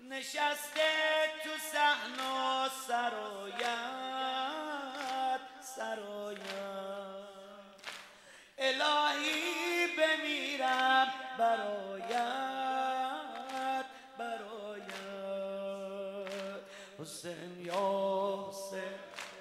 نشسته تو صحن و سرایت الهی بمیرم برایت حسین یا حسین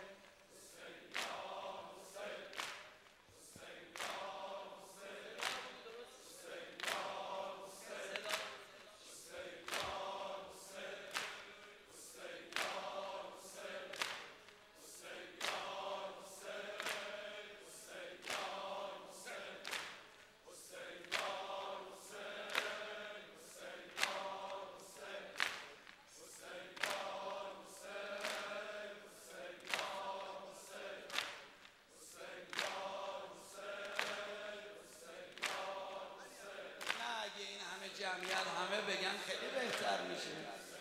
جمعیت همه بگن خیلی بهتر میشه.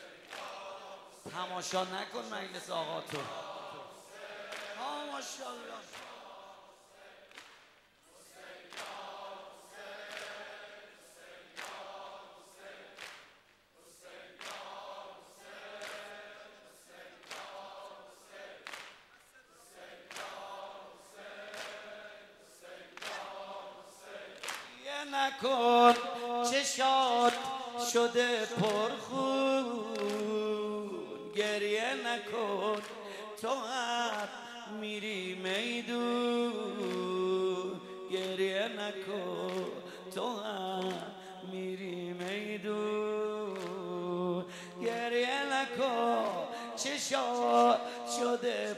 تماشا نکن مجلس آقا تو. ماشاءالله. نکن چشات شده پرخون، گریه نکن تو هم میری میدون، گریه نکن تو هم میری میدون، گریه نکن چشات شده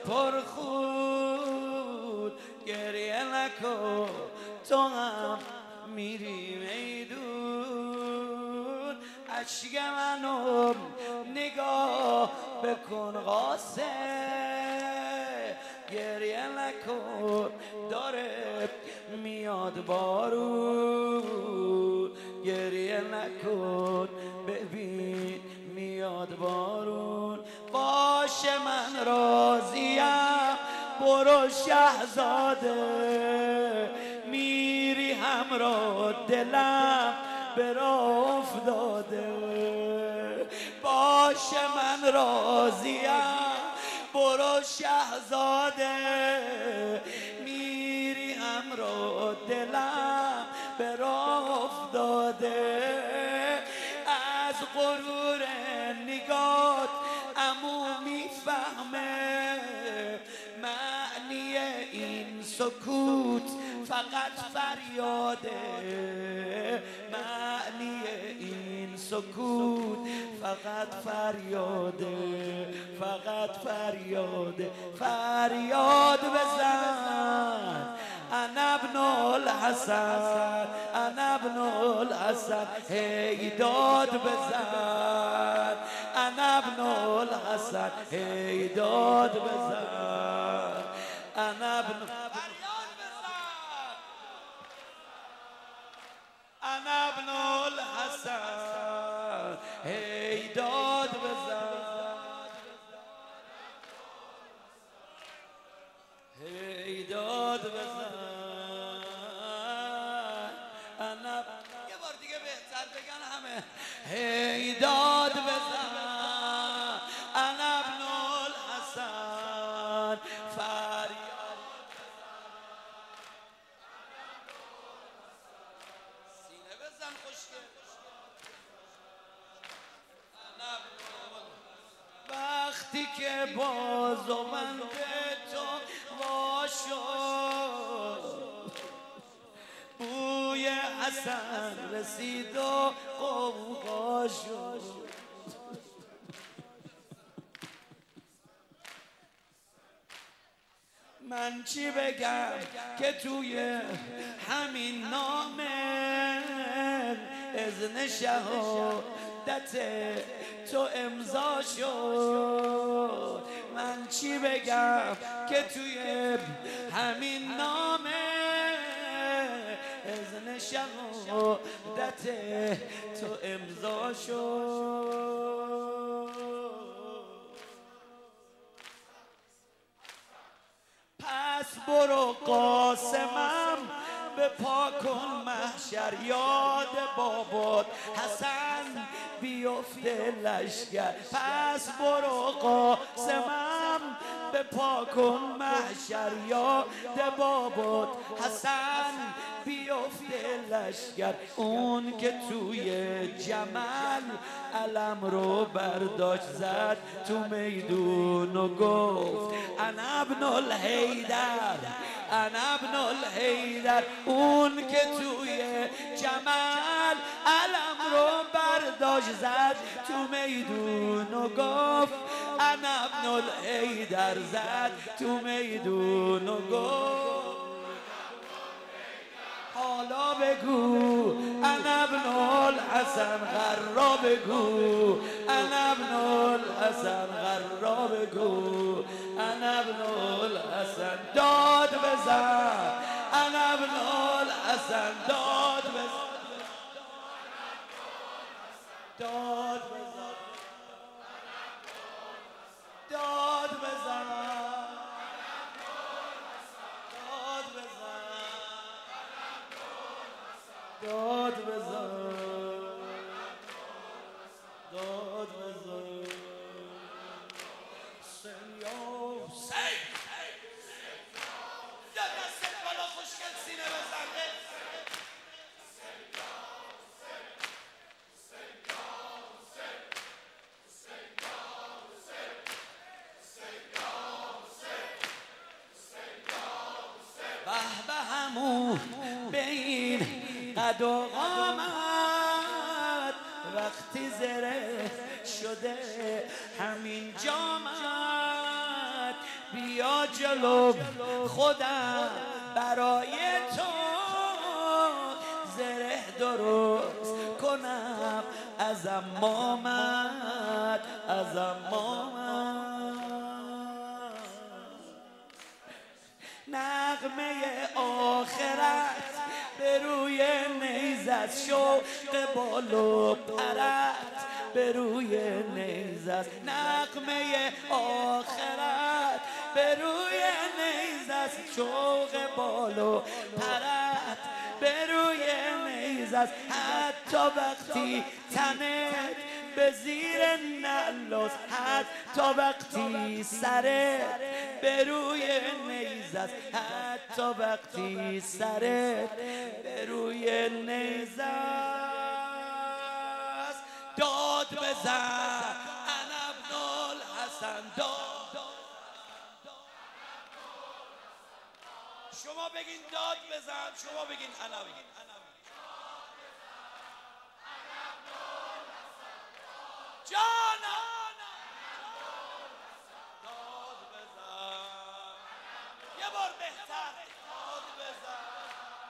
پرخون، گریه نکن تو هم میری میدون. اشک منو نگاه بکن قاسم، گریه نکن داره میاد بارون، گریه نکن ببین میاد بارون. باشه من راضیم برو شهزاده، میری همراه دلم به راه افتاده. باشه من راضیم برو شهزاده، میری همراه دلم به راه افتاده. از غرور نگات عمو میفهمه معنی این سکوت فقط فریاده، معنی این سکوت فقط فریاده، فقط فریاده. فریاد بزن انا ابن الحسن، انا ابن الحسن، هی داد بزن انا ابن الحسن، هی داد بزن انا ابن انا ابن الحسن، هی داد بزن، هی داد بزن انا. یه بار دیگه بهتر بگن همه، هی داد بزن انا ابن الحسن، فریاد سینه بزن خوشگل. وقتی که بازوبند تو واشد، بوی حسن رسید و غوغا شد. من چی بگم که توی همین نامه اذن شهادت تو امضا شد. من چی بگم که توی همین نامه اذن شهادت تو امضا شد. پس برو قاسمم به پا کن محشر یاد بابات حسن بیفته لشگر پس برو قاسمم به پا کن محشر یاد بابات حسن بیفته لشگر اون که توی جمل علم رو برداشت زد تو میدون و گفت انا ابن الحیدر انا ابن الحیدر اون که توی جمل علم رو برداشت زد تو میدون و گفت انا ابن الحیدر زد تو میدون و گفت حالا بگو انا ابن الحسن غرا بگو انا ابن الحسن غرا بگو انا ابن الحسن داد بزن انا ابن الحسن داد بزن داد بزن داد بزن داد بزن داد بزن سنیا سی یا دست بالا خوشگل سینه بزن به به همون بین قد و قامت وقتی زره شده همین جامت بیا جلو خودم برای تو زره درست کنم از امامت از امامت نغمه آخرت به روی نیزت شوق بال و پرت به روی نیزت نغمه آخرت به روی نیزت شوق بال و پرت به روی نیزت حتی وقتی تنت به زیر نعل حتی وقتی سرت به روی نیزت حتی وقتی سرت به روی نیزت داد بزن انا ابن الحسن داد شما بگین داد بزن شما بگین انا بگین جانم داد بزن یه بار بهتر داد بزن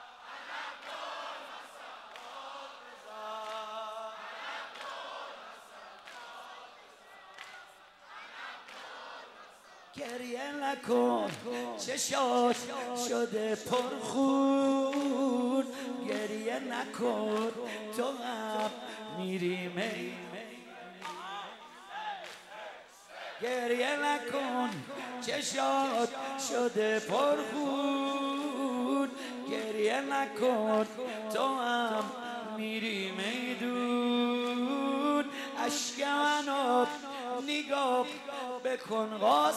گریه نکن چشات شده پرخون گریه نکن تو هم میری گریه نکن چشات شده پرخون گریه نکن تو هم میری میدون اشک منو نگاه بکن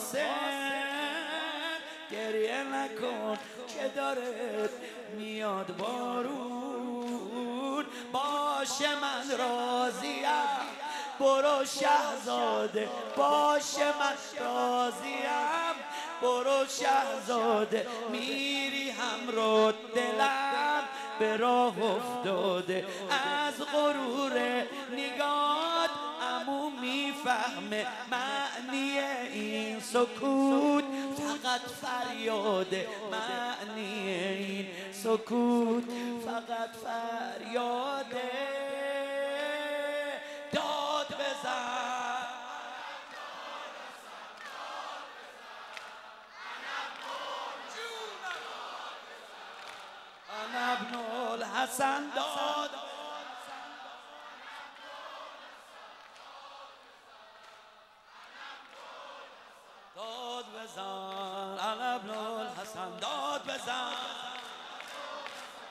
قاسم گریه نکن که داره میاد بارون باشه من راضیم برو شهزاده باشه من راضیم برو شهزاده میری همراه دلم به راه افتاده از غرور نگات عمو میفهمه معنی این سکوت فقط فریاده معنی این سکوت فقط فریاده داد بزن انا ابن الحسن داد داد بزن انا ابن الحسن داد بزن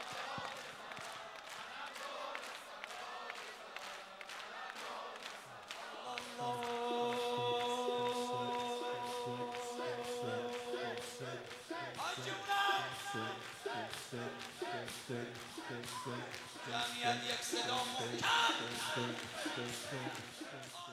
جمعیت یک صدا محکم